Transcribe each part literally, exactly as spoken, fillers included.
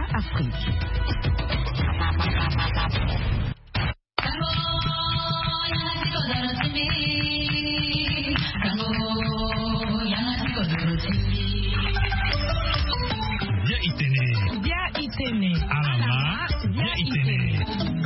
Afrique. Via Itene. Via Itene. Alama. Via Itene.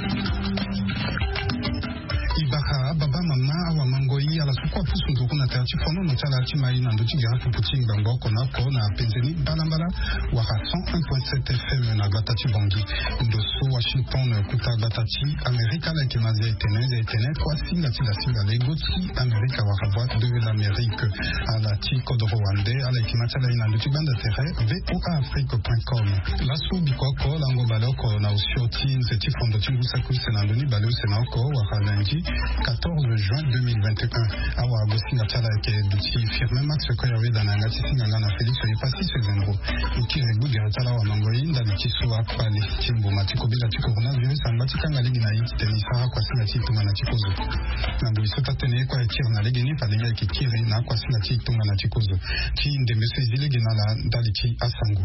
Ibaka baba mama wa mangoi ala sukwa pusundu kuna tachi fono no chala chimai na ndochi ga fupuchi ngambo kona kona penzeni balambala wa cent un point sept F M na Gatati Bongi ndoso Washington kuta Gatati Amerika la kimazia Itene Itene kwa singa tila singa legoti Amerika wa voix de l'Amérique à la Tico de Rwanda à la kimachala ina ndochi banda tere voa afrique point com la subi kwa ko lango baloko na usioti nzeti fondo chingusa kusena ndoni balo senako wa kalanji quatorze juin deux mille vingt et un awa bosinga tala ke duti firme max ko yawe dana ngati singa ngana Felix ye pasi sezenro ukire bu de tala wa mangoi ndali kiso akpali chimbo matiko bila tiko coronavirus ambati kanga ligi na yiti tenisa kwa singa chitunga na chikozo nando isota tene kwa tire na ligi ni palinga ke kire na kwa singa chitunga na chikozo ki ndemese zilegi na la ndali ki asango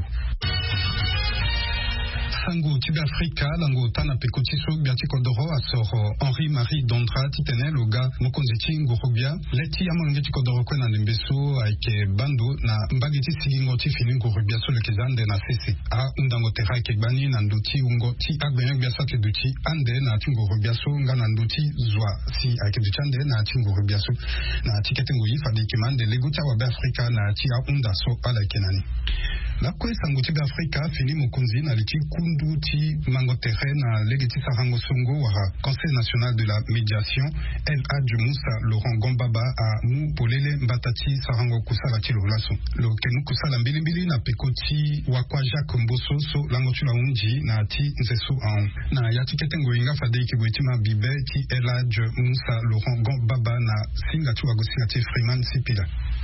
Sango Tibia Africa, lango tana pekotiso biatiko doro asoro Henri Marie Dondra titene loga mokonziti ngorobia leti amangeti kodoro kwena nembeso aike bando na mbagiti sigingo ti fini ngorobia so lekezande na sese a undango tera ke bani na nduti ungo ti agbenye biasa te duti ande na ngorobia so ngana nduti zwa si aike duchande na ngorobia so na tikete ngoyi fadi kimande leguta wa Africa na ti a unda so ala kenani la kwe sango Tibia Africa fini mokonzi na liti kundu ti mangotere na legeti sarango songo wa Conseil national de la médiation El Hadj Moussa Laurent Gombaba a mu polele mbatati sarango kusala ti lolaso lo kenu kusala mbili mbili na pekoti wa kwa Jacques Mboso so lango tula unji na ti nzeso an na ya tikete ngoinga fade ki bwetima bibe ti El Hadj Moussa Laurent Gombaba na singa tu agosinga ti Freeman Sipila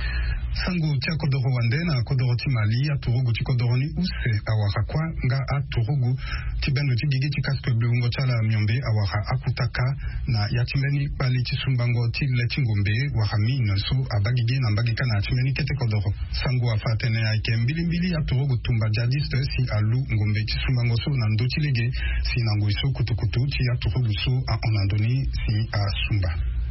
sango tia kodoro wande na kodoro ti Mali a turugu ti kodoro ni use awara kwa nga a turugu ti bendo ti gigi ti kaske bleungo chala myombe awara akutaka na yatimeni pali ti sumbango ti leti ngombe wara mine so abagigi na mbagika na yatimeni kete kodoro sango afatene aike mbili mbili a turugu tumba jadiste si alu ngombe ti sumbango so na ndo ti lege si nango iso kutukutu ti a turugu so a onandoni si a sumba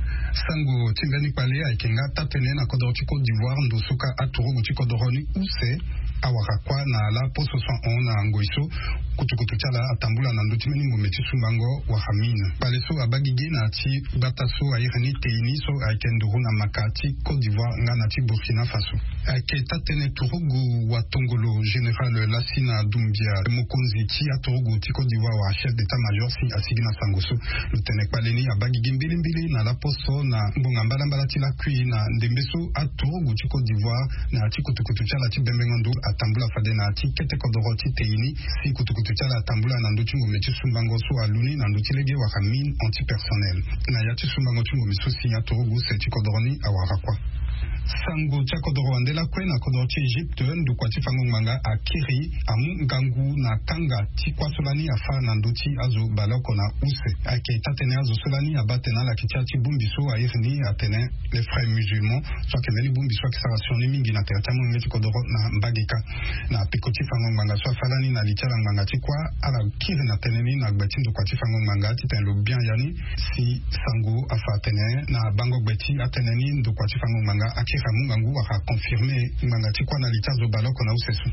sango tingani pale aikenga tatene na kodoro ti Côte d'Ivoire ndosuka aturugu ti kodoro ni use awara kwa na la poso cent un na ngoiso kutukutu chala atambula na nduti meni ngombe ti sumbango wa hamine pale so abagigi na ti bataso ayirani teini so aikenduru na makati Côte d'Ivoire nga na ti Burkina Faso aike tatene turugu wa tongolo général Lassina Doumbia mokonzi ti aturugu ti Côte d'Ivoire wa chef d'état-major si asigi na sango so lutene pale ni abagigi mbili mbili na la poso na mbonga mbala mbala ti la kui na ndembeso aturugu ti Côte d'Ivoire na ti kutukutu chala ti bembengondo atambula fade na ti kete kodoro ti teini si kutukutu chala atambula na nduti ngombe ti sumbango so aluni na nduti lege waka mine antipersonnel na ya ti sumbango ti ngombe so si aturugu se ti kodoro ni awara kwa sango tia kodoro wandela kwe na kodoro ti Egypte ndu kwa ti fango manga a kiri amu ngangu na kanga ti kwa solani afa na nduti azo baloko na use ake tatene azo solani abatena la kitia ti bumbi so ayirni atene les frères musulmans so kemeli bumbi so kisarasioni mingi na teratamu ngeti kodoro na mbagika na pikoti fango manga so falani na litia manga ti kwa ala kiri na teneni na gbeti ndu kwa ti fango manga ti ten lo bien yani si sango afa atene na bango gbeti ateneni ndu kwa ti fango manga akira mungangu waka confirmer manga ti kwa na litazo baloko na usesu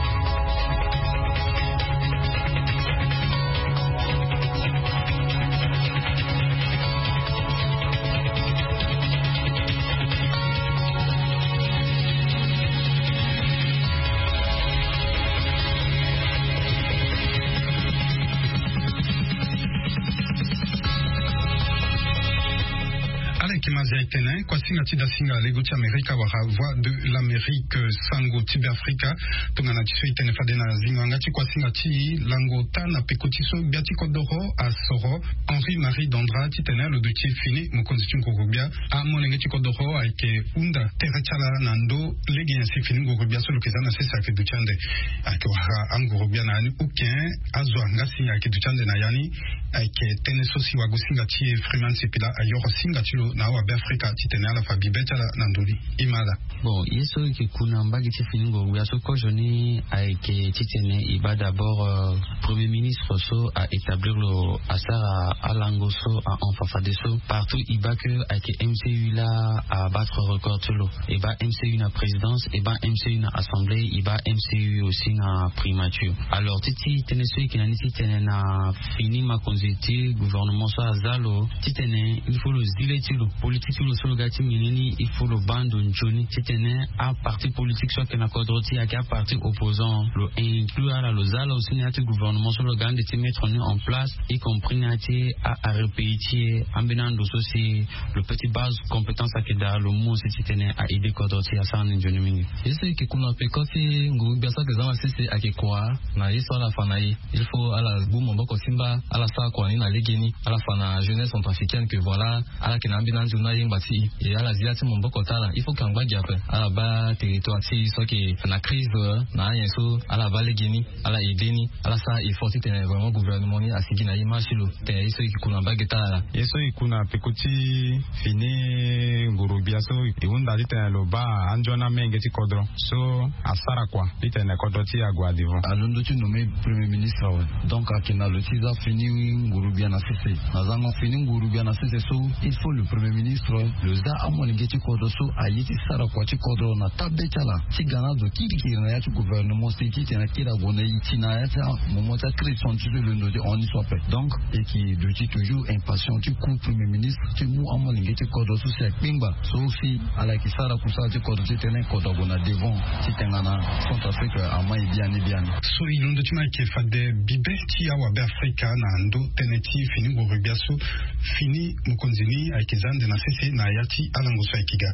Tene kwa singa ti da singa lego ti Amerika wara voix de l'Amérique sango Tibia Africa tongana ti so itene fade na zinganga ti kwa singa ti lango ta na pekoti so biati kodoro a soro Henri Marie Dondra ti tene lo duti fini mokonzi ti ngorobia a molenge ti kodoro aike unda tere chala na ndo legi yansi fini ngorobia so lokeza na sesa ake duchande ake wara a ngorobia na yani uken azwa ngasi ake duchande na yani aike tene so si wago singa ti Freeman Sipila a yoro singa ti lo na awa Africa titene ala fa bibeta la nanduli imala. Bon, yeso ki kuna mbagi tifiningo yaso kojoni aike titene iba d'abord euh, premier ministre so a établir le asara alangoso a enfafadeso partout iba que aike M C U là à battre record solo. Iba M C U na présidence, iba M C U na assemblée, iba M C U aussi na primature. Alors titi teneso ki nani titene na fini ma konziti gouvernement so azalo titene il faut le zile tilo politique lo solo gati minini il faut le bando njoni titene a parti politique soit que na kodroti a ka parti opposant le inclure à la lozala aussi na gouvernement sur le gande de mettre en place y compris na a à répéter ambenando so c'est le petit base compétence à que dans le mot c'est titene a aider kodroti à ça njoni mingi ese ki kuna pe kofi ngu biasa ke zama sisi akekwa na yeso la fanaï il faut à la boum mboko simba à la sa kwa ni na legeni à la fana jeunesse centrafricaine que voilà à la kenambi na njuna yembati et à la ziati mboko tala il faut kangba giape à la ba territoire si so que na crise na yeso à la vallée geni à la ideni à la sa il faut titene vraiment gouvernement ni asigi na imashilo te yeso ki kuna bageta yeso ikuna pekuti fini ngurubia so iunda litene loba anjona menge ti kodro so asara kwa litene kodro ti agwa divo alondo tu nommé premier ministre ouais. Donc akina le tiza fini ngurubia na sese nazango fini ngurubia na sese so il faut le premier ministre le za amolinge ti kodro so ayiti sara kwa ti kodro na tabe chala ti gana do kiri kiri na ya ti gouvernement si ti tena kira bona iti na ya ta moment ta créer son tu le nodi on y soit fait donc et qui de ti toujours impatient tu coup premier ministre ti mu amolinge ti kodro so c'est pimba so fi ala ki sara kusa ti kodro ti tena kodro bona devant ti tengana Centrafrique ama e bien e bien so ilondo ti ma ke fade bibeti ya wa be Africa na ndo teneti fini ngurubia so fini mukonzini aikizande na sese na yati alango so ikiga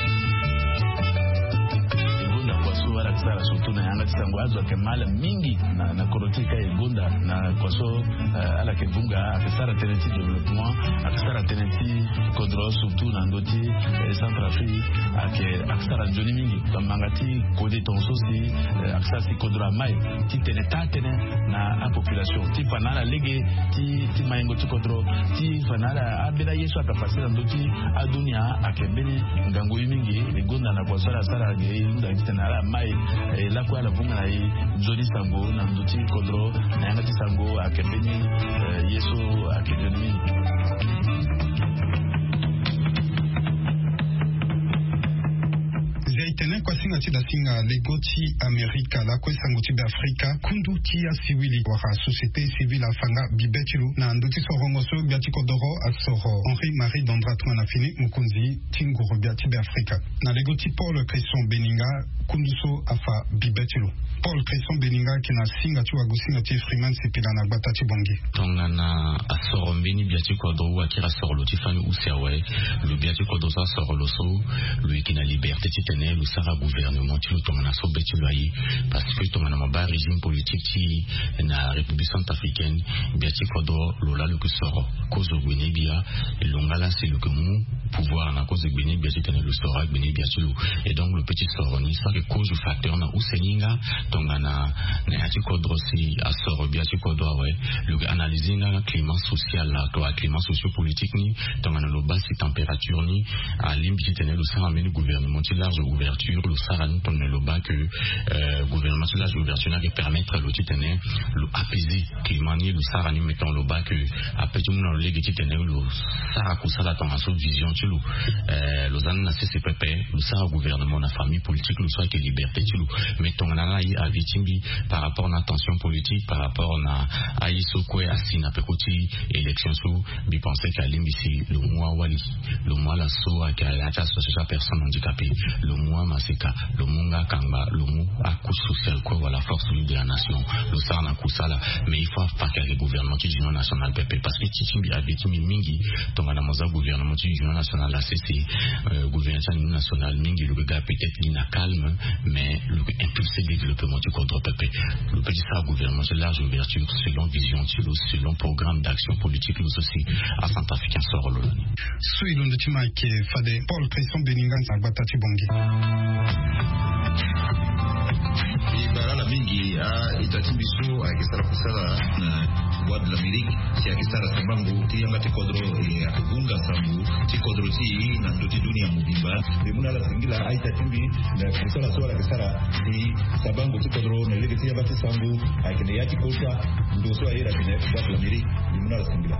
wala kusara surtout na yanga tisango azo ke mala mingi na na korotika egonda na kwaso uh, ala ke bunga akasara teneti développement akasara teneti kodro surtout na ndoti eh, Centrafrique ake akasara joni mingi kamangati kode tonso si uh, akasara si kodro mai ti teneta tene na a population ti fanala lege ti ti mayengo ti kodro ti fanala abela yeso akafasira ndoti adunia akembeni ngango mingi egonda na kwaso ala sara ge nda na mai e la kwa la bunga na i zoni sango na nduti kodro na yanga tisango akembeni yeso akejoni zaitene kwa singa ti da singa legoti Amerika la kwa sango ti be Afrika kundu ti ya siwili waka société civile afanga bibetilu na nduti sorongo so biati kodoro asoro Henri Marie Dondrat na fini mukunzi tinguru biati be Afrika na legoti Paul Cresson Beninga kunduso afa bibetilu Paul Cresson Beninga kina singa tu agusinga ti Freeman sepila na gbata ti bongi tongana asoro mbeni biati kodoro akira soro lo ti fani usiawe lo biati kodoro sa soro lo so lo ikina liberté ti tene le sara gouvernement ti lo tongana so beti lo ayi parce que tongana maba régime politique ti na République centrafricaine biati kodoro lo la lo ku soro kozo gwene bia longala c'est le que mu pouvoir na cause gwene biati tene lo soro gwene biati lo et donc le petit soro ni sa que cause facteur na useninga tongana na yati kodro si asoro biati kodro ouais le analyser na climat social la to climat socio-politique ni tongana lo basi température ni a limbi tene lo sara meni gouvernement ti large ouverture le sara ni tonne lo ba que euh, gouvernement ti large ouverture na que permettre lo ti tene lo apaiser climat ni lo sara ni mettons lo ba que apaiser mo lo legi ti tene lo sara ko sala ton aso vision ti lo euh lo zan na C C P P lo sara gouvernement na famille politique lo soit que liberté ti lo mettons na na yi avitimbi par rapport na tension politique par rapport na aiso ko asina pe koti élection so bi penser qu'à limbi si le mois wali le mois la so a ka la ta social personne handicapée le mois maseka le munga kanga le mot à couche sociale quoi voilà force de la nation le ça na kusala mais il faut pas que le gouvernement qui union nationale P P parce que titimbi avitimbi mingi tonga na moza gouvernement qui union nationale la C C euh, gouvernement national mingi le gars peut-être il na calme mais le impulser le développement du contre P P le petit ça gouvernement c'est large ouverture selon vision selon programme d'action politique nous aussi à Centrafricain sort le so ilondo ti ma ke fade Paul Cresson Beninga na gbata ti bongi Ibarala mingi itatimbiso akisara kusala na Voix de l'Amérique si akisara sabangu tiyanga tikodro akugunga sambu tikodro ti na ndoti dunia mubimba bimuna la singila aitatimbi na kusala swala akisara ti sabangu tikodro na lege tiyanga tisambu akine yati kosha ndoso ayera kine Voix de l'Amérique bimuna la singila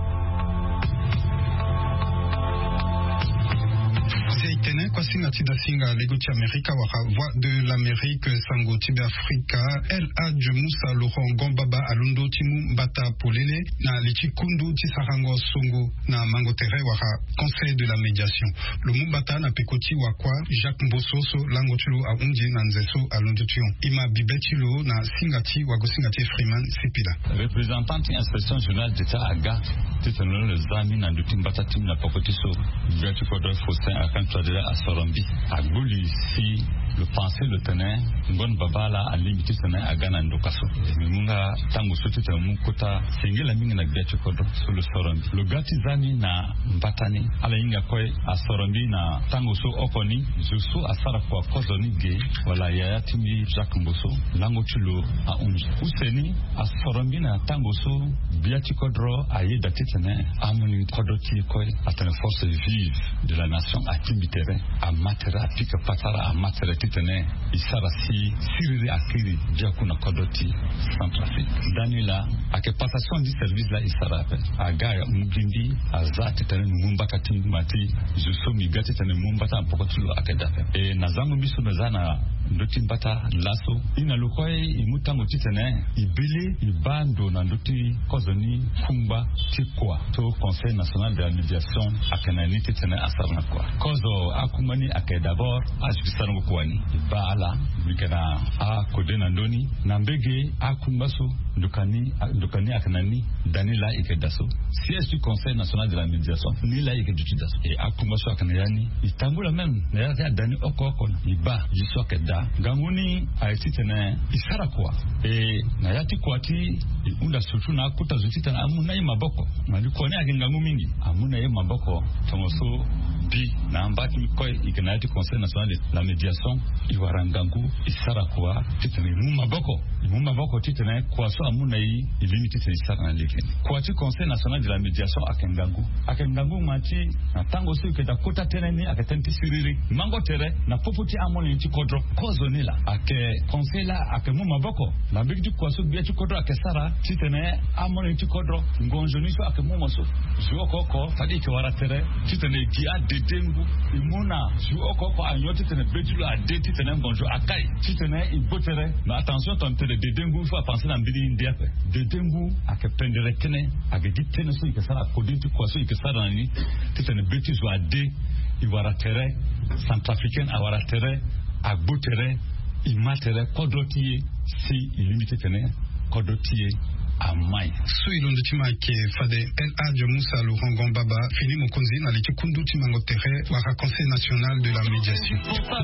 Seitene kwa singa tida singa legoti Amerika waka Voix de l'Amérique sango tibe Afrika El Hadj Moussa Laurent Gombaba alundo timu mbata polele na lichikundu tisarango songo na mangotere waka Conseil de la médiation le mumbata na pekoti wakwa Jacques Mbososo lango tulo a unji na nzeso alundo tion ima bibetilo na singati wago singati Freeman Sipila représentante inspection générale d'État aga titano le zami na ndutimbata tim na pokotiso biatu kodo fosin akan twadela asorombi agbuli si le pensée le tenait ngon babala a limité tenait à gana ndokaso munga tangu sotu te mukota singela mingi na biatu kodo sur le sorombi le gati zami na mbatani ala inga koi asorombi na tangu so okoni jusu asara kwa kozoni ge wala ya timi Jacques Mboso lango chulo a unji useni asorombi na tangu so biatu kodro aye datitene amuni kodoti koi atene force vive de la nation a timbitere a matera a pika patara a matera titene isara si siriri akiri jakuna kodoti Centrafrique danila ake passation du service la isara pe a gaya mugindi a za titene mumbata timbati juso migati titene mumbata mpokotulo ake dafe e nazangu miso nazana ndoti mbata laso ina lukoi imutango titene ibili ibando na ndoti kozoni kumba tikwa to Conseil national de la médiation akenani titene asarna kwa kozo akumani ake d'abord ajikisano kwani bala bigana a kodena ndoni na mbege akumbaso ndukani ndukani akenani danila ikedaso siège du Conseil national de la médiation ni la ikedudaso e akumbaso akenani itambula même na ya dani okoko iba jiso keda ganguni aititene isara kwa e na yati kwati unda sutu na kuta zutitana amuna yi maboko maliko ne akingangu mingi amuna yi maboko tomoso bi na ambati koi ikenati Conseil national de la médiation iwarangangu isara kwa titene mu maboko mu maboko titene kwa so amuna yi ilimiti titene isara na lekeni kwa ti Conseil national de la médiation akengangu akengangu mati na tango so ikeda kota teneni akatenti siriri mango tere na poputi amoni nti kodro kozo nila ake Conseil la ake mu maboko na bigdi kwa so biya ti kodro ake sara titene amoni nti kodro ngonjoni so ake mu moso jo koko tadi ke wara tere titene dia dedengu imuna jo koko anyoti tene bejulo ade titene ngonjo akai titene ibotere na attention ton tele dedengu faut penser na mbili india pe dedengu ake pendere tene ake ditene so ikesara kodinti kwa so ikesara ni titene bejulo ade iwara tere Centrafricaine awara tere agbotere imatere kodotiye si ilimite tene kodotiye amai so ilondo tima ke fade El Hadj Moussa Laurent Gombaba fini mokonzi na lichikundu timango tere waka Conseil national de la médiation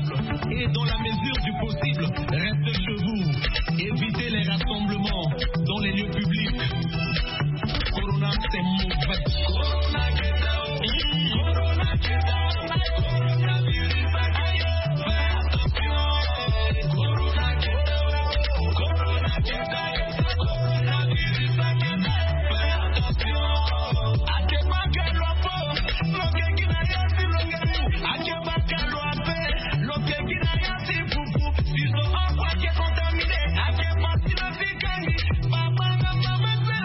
et dans la mesure du possible restez chez vous évitez les rassemblements dans les lieux publics corona c'est mauvais corona get down corona get down coronavirus Baba,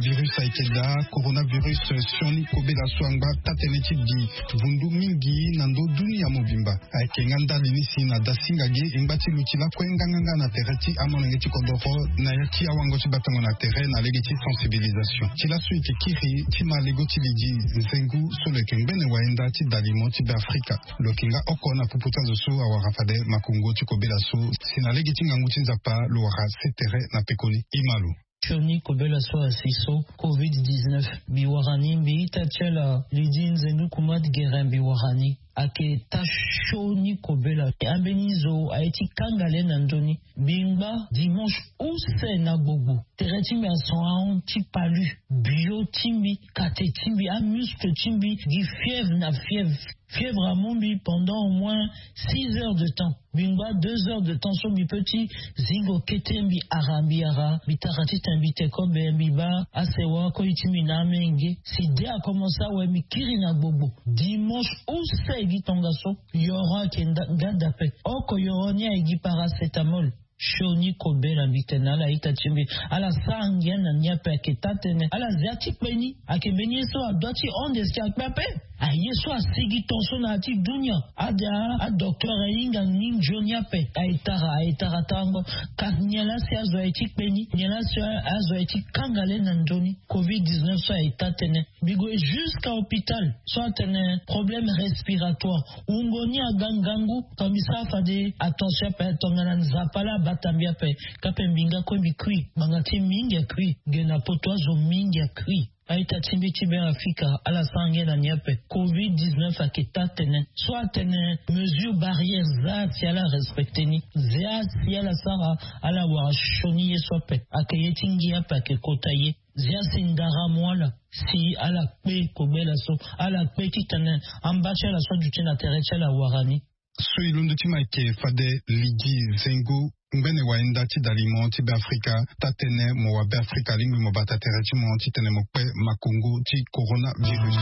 coronavirus aikeda coronavirus sioni kobela swangba tateneti di vundu mingi nando dunia mobimba aike nganda linisi na dasingage imbati lutila kwenganga na tereti amonengeti kodoro na yaki awango batango na terrain na legeti sensibilisation tila suite kiri tima legoti liji nzengu sole kembene waenda ti dalimo ti be Afrika lokinga okona puputa zoso awarafade makungo ti kobela so sina legeti ngangu ti nzapa loara setere na pekoni imalu Choni kobela so asiso covid dix-neuf biwarani bi tachela lidin zenu kumad gerem biwarani ake tachoni kobela ambenizo aiti kangale nandoni bingba dimanche ou se na bobo tereti mi ason ti palu bio timbi kate timbi a muscle timbi di fièvre na fièvre fièvre à Mombi pendant au moins six heures de temps. Bingba, deux heures de temps sur mi petit zingo ketembi arambiara, bitarati tambite kobe biba, asewa koitimi na menge. Si dé a commencé à mi kirina bobo. Dimanche, où c'est dit ton garçon? Yora kenda gadape. Oko yoronia egi paracétamol. Shoni kobela bitena la itachimbi ala sangia na nyape ketatene ala zati peni akebeni so adoti onde ski akpape a yeso asigi tonso na ati dunia ada a docteur inga ning joniape aitara aitara tango kanyala si azo eti peni nyala si azo eti kangale na ndoni covid dix-neuf so aitatene bigo jusqu'à hôpital so atene problème respiratoire ungoni agangangu kamisa fade attention pa tongana nzapala batambia pe kapembinga ko bikui mangati mingi ya kui gena potwazo mingi ya kui aita timbi timbi Afrika ala sangue na nyape covid dix-neuf akita tene soit tene mesure barrière za si ala respecte ni za si ala sara ala wa shoni yesope akayetingi apa ke kotaye zia sindara mwala si ala pe kobela so ala pe kitane ambacha la so dutina terecha la warani so ilundu tima ke fade ligi zengu ngene waenda ti dalimo ti be Afrika tatene mo wa be Afrika lingwi mo batatere ti mo ti tene mo pe makungu ti coronavirus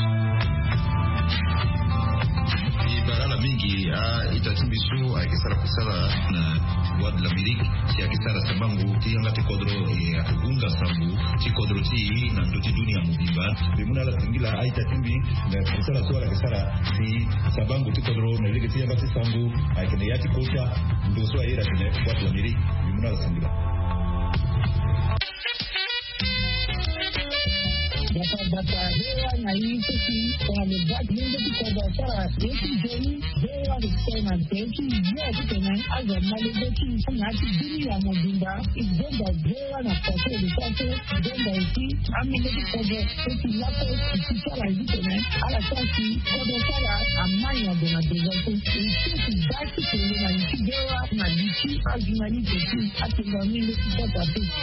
barala mingi a itatimbisu akisara kusala na wad la mirik si akisara sabangu ti ngati kodro e agunga sambu ti kodro ti na ndoti dunia mubimba bimuna la tingila a itatimbi na kusala so akisara si sabangu ti kodro na ligi ti ngati sambu akene yati kosha ndo so ayira tene wad la mirik bimuna la tingila Bata bata hewa na hii kuki kwa mebaki nende kikoba sara yeki jeni hewa kutena teki ya kutena aza malebeki ngati dini ya mobimba izenda hewa na pate lisate izenda iti amene kikoba teki lapo kisara kutena ala kasi kodo sara amanya dona dezato iti daki kele na iti hewa na iti azimani teki atinga mile kisata teki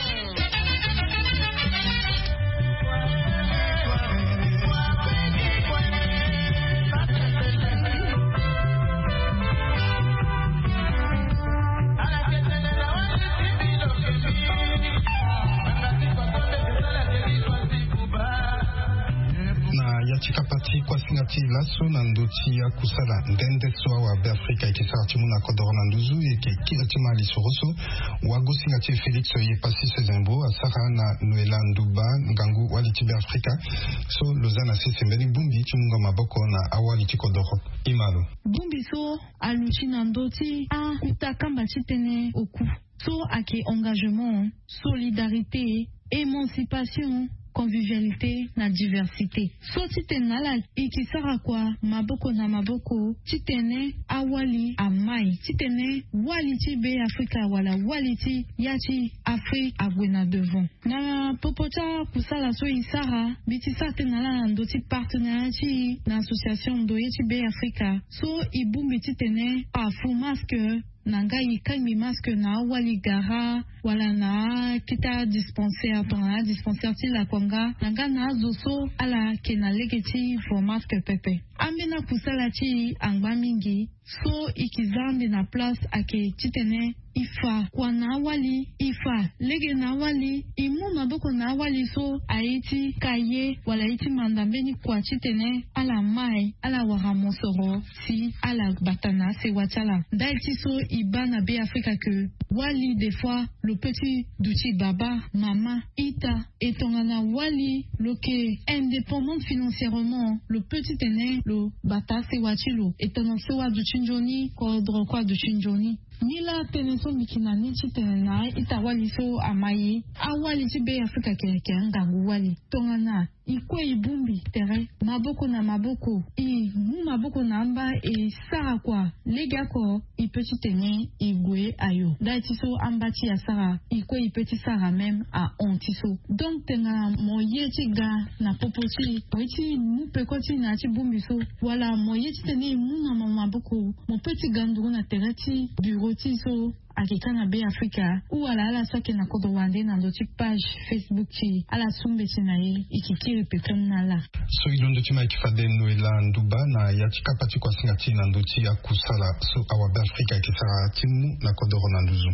chikapati kwa singati laso na ndoti ya kusala ndende soa wa be Afrika ikisara timu na kodoro na nduzu eke kila tima lisoroso wago singati Felix ye pasi sezembo asara na Noela Nduba ngangu wali tibe Afrika so lozana sisi mbeni bumbi timunga maboko na awali tikodoro imalo bumbi so aluchi na ndoti a utakamba chitene oku so ake engagement solidarité émancipation convivialité na diversité. So titena la ikisara kwa maboko na maboko titene awali amai titene wali ti be Afrika wala wali ti yati Afrika abwena devant. Na popota kusala so isara bitisa tena la ndoti partenariat na association do yeti be Afrika. So ibumbi titene a fu masque nanga yikangi masque na wali gara wala na kita dispensaire tona dispensaire ti la kwanga nanga na zoso ala kena legeti for masque pepe amena kusala ti angba mingi so ikizambi na place ake titene ifa kwa na wali ifa lege na wali imu maboko na wali so aiti kaye wala iti mandambeni kwa titene ala mai ala waramosoro si ala batana se watala daiti so ibana be Afrika ke wali des fois le petit douti baba mama ita et tongana wali le que indépendante financièrement le petit aîné le bata se wachilo et tononse wa duchinjoni kodro kwa duchinjoni Nila teneso bikinani chitenai itawali so amayi awali chibe Afrika keke ngangu wali tongana ikwe ibumbi tere maboko na maboko i mu maboko na amba e sara kwa lega ko i petit tene igwe ayo daiti so amba chi asara ikwe i petit sara même a ontiso donc tenga moye chiga na popochi oiti mu pekoti na chi bumbi so wala moye chitene mu na maboko mo petit gandu na tereti bureau so akikana be Afrika ou ala ala soke na kodo wande na ndoti page Facebook chi ala sumbe chinaye ikikiri peton na la so ilondo chima ikifade noela nduba na yatika pati kwa singati na ndoti akusala so awa be Afrika ikisara timu na kodo ronanduzu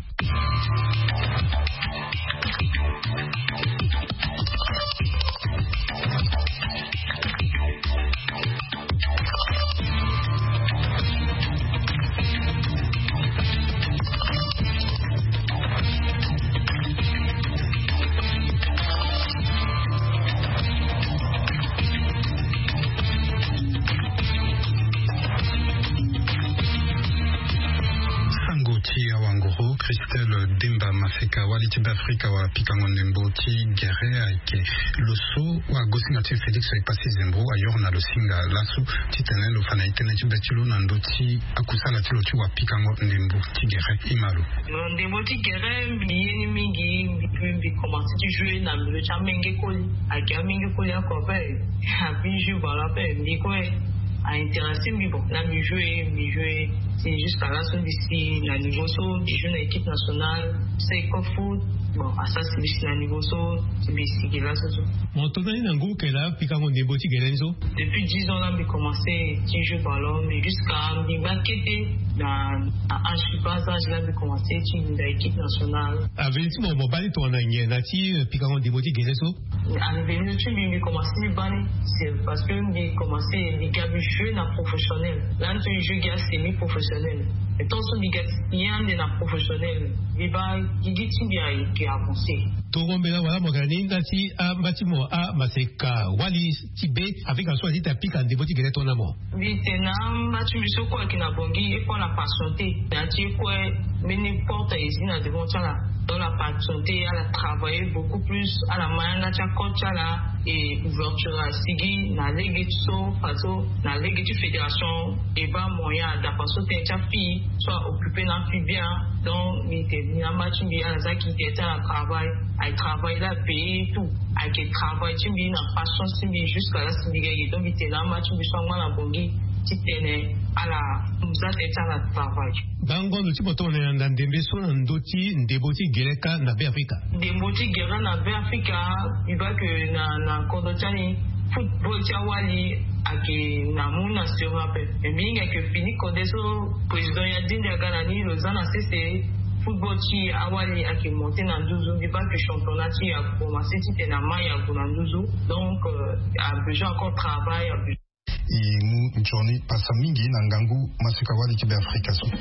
Christelle Demba Mafeka walitibe Afrika wa pikangonde mboti gere aike loso wa gosinati Felix ipasi zembo ayor na losinga lasu titene lo fana itene chibetilo na ndoti akusala tilo chi wa pikangonde mboti gere imalu ndembo ti gere yeni mingi bi commencer ti jouer na le chamenge koli ake mingi koli akope abi jou bala pe ndiko a intéressé mais bon là me jouer me jouer c'est juste à la zone d'ici la niveau so du jeune équipe nationale c'est quoi foot bon à ça c'est ici la niveau so c'est ici qui là so mon tonani nango que là puis quand on déboti gelenzo depuis dix ans là me commencé à jouer ballon mais jusqu'à me baqueter dans à je sais pas âge là me commencé à jouer dans l'équipe nationale avec tu mon bali ton année nati puis quand on déboti gelenzo à venir tu me commencé à bali c'est parce que me commencé les gars jouer na professionnel là tu joues gars semi professionnel et tant son gars bien de na professionnel il va il dit bien qui a avancé togombela wala mogani ngati a matimo a maseka wali tibe avec en soi dit à pique en déboti gele ton amour vitena matimo soko qui na bongi et pour la patienter nati quoi mais n'importe ici na devant ça dans la patienter elle a travaillé beaucoup plus à la main na cha coach là et ouverture à sigi na ligue so faso na ligue de fédération et ba moyen d'apprendre tes cha fille soit occupé na fille bien donc il était na match bien ça qui était à travail à travail là payer tout à que travail tu bien na passion c'est jusqu'à la sigi donc il était na match bien soit moi na bongi titene ala muzate tana travail bango no tipo tone na ndembe so na ndoti ndeboti gereka na be Afrika ndeboti gereka na be Afrika iba que na na kodotani football chawali ake na muna se rappel et minga que fini kodeso président ya dinda ganani lozana cc football chi awali ake monter na douze iba que championnat chi a commencé tite na maya na douze donc a besoin encore travail a besoin et mu njoni pasa mingi na ngangu masika wali tibe Afrika so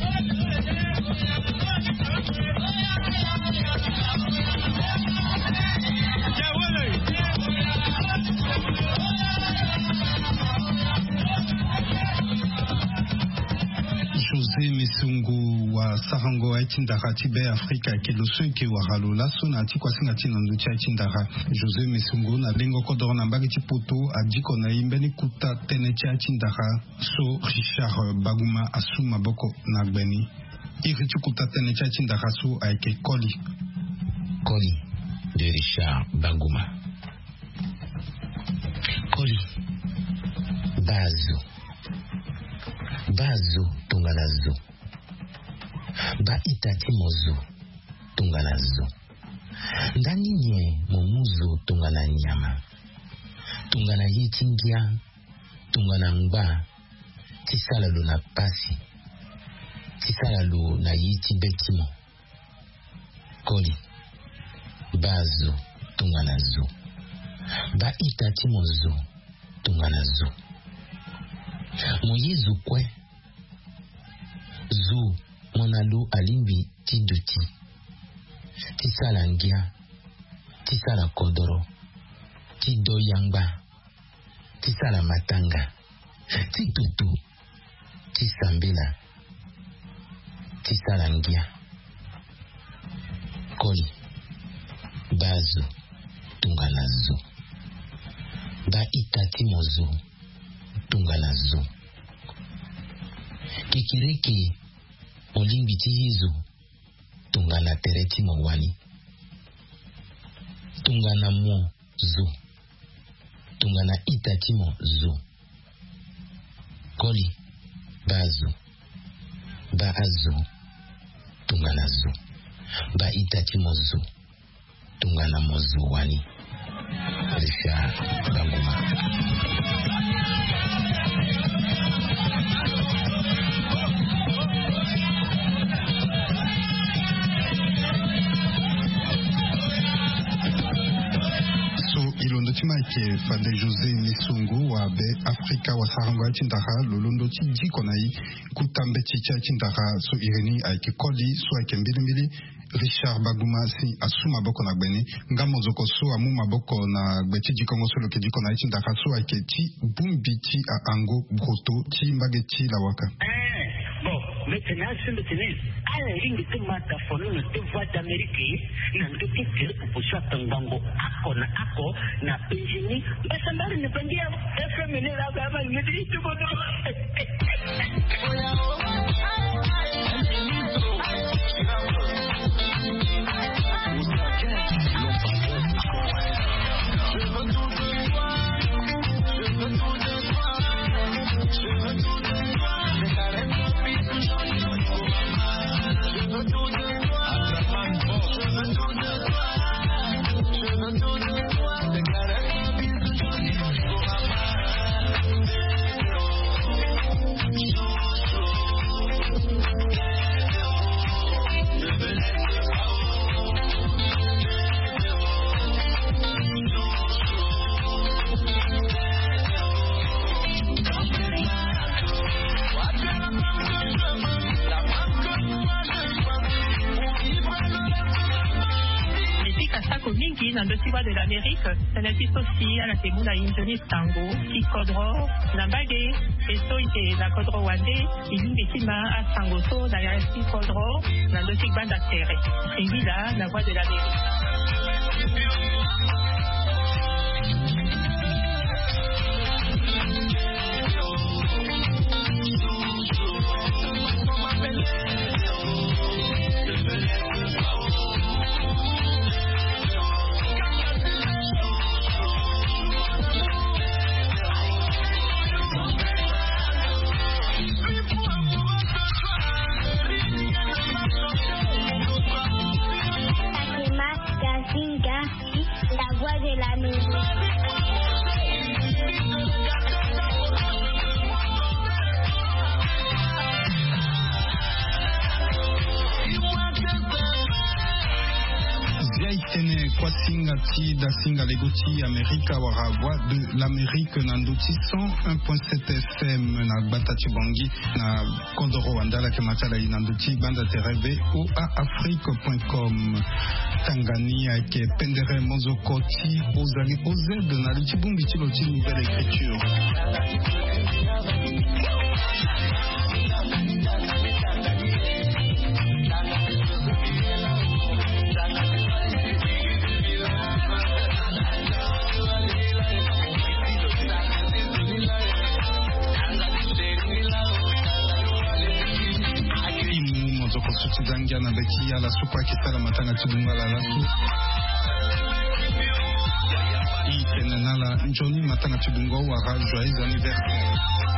José Mesungu wa Sarango Aitindara tibe Afrika kelo sonke wa halo laso na tikwa singa tina nducha Aitindara José Mesungu na lengo kodoro na mbagi tipoto adiko na imbeni kuta tene cha Aitindara so Richard Baguma asuma boko na gbeni iri kuta tene cha Aitindara so aike Koli Koli de Richard Baguma Koli Bazo Bazo tunganazo ba itati mozo tunganazo ndani nye momuzo tungana nyama tungana yitingia tungana ngba tisala lo na pasi tisala lo na yiti betimo Koli Bazo tunganazo ba itati mozo tunganazo moyezu kwe zu monalo alimbi tiduti tisala ngia, tisala kodoro, tidoyangba, tisala matanga, titutu, tisambila, tisala ngia, koli, bazo, tunganazo, ba itati mozo, tunganazo, kikiriki, olimbiti hizo, tungana tereti mawani, tungana mo zo, tungana itati mo zo, koli, bazo, ba azo, tungana zo, ba itati mo zo, tungana mo zo wani, Richard Baguma. Ilondo Timaike Fade José Nisungu wa be Afrika wa Sarangwa Tindara Lolondo Tijikonai Kutambe Chicha Tindara so Ireni Aike Koli so Aike Mbilimbili Richard Baguma si asuma boko na gbeni ngamo zoko so amu maboko na gbeti jikongo so loke jikona Tindara so Aike Ti Bumbiti a Ango Broto Ti Mbageti Lawaka. Maintenant, sur le tennis, à la ligne de Matafone, le devoir d'Amérique, n'a pas été tiré pour ça, Tangango, Ako, na Ako, na Péjini, mais ça m'a dit, ne pas dire, F M N là, bah, il me dit, tout le dans le tiwa de l'Amérique, ça existe aussi à la Temuna Injoni Tango, Kikodro, Nambage, et Soite, la Kodro Wande, il y a à Sangoso, dans la Kikodro, dans le Tigban d'Actere. Et là, la voix de l'Amérique. La voix de l'Amérique. Ziaitene Kwasinga Ti da Singa Legoti Amerika wara voix de l'Amérique Nandoti cent un point sept F M na Batati Bangi na Kondoro Wandala Kematala Nandoti Banda Tereve ou à afrique point com. Tangania ke Pendere Mozokoti Ozali Ozed na Litibumbi Tiloti nouvelle écriture. Zangia na beki ya la supa kisala matanga tidunga la lasu itenenala njoni matanga tidunga wara joyeux anniversaire.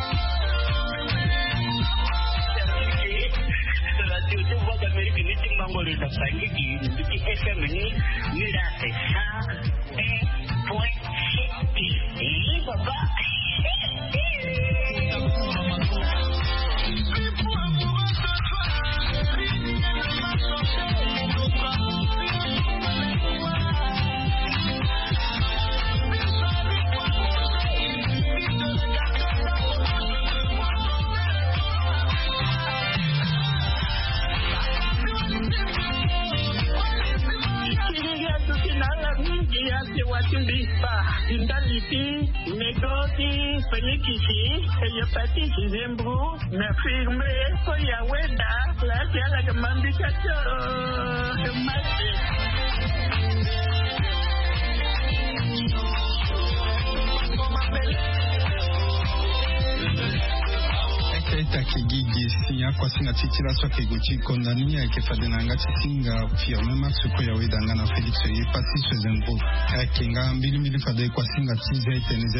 Radio Voix d'Amérique ni timbango le tapangi ki ndi F M ni ni la ça un point sept et baba Neti, Negoti, Fenikisi, Eyapati Zembru, Nafirme, Koyaweda, La Tiala Gamambikato, Mate. Eka kigigi sinya kwa singa titila so kegochi kondani ya kefadenanga tisinga firme matsuko ya wedanga na Felix ye pati Zembru. Eka nga mbili mbili fade kwa singa tize teneze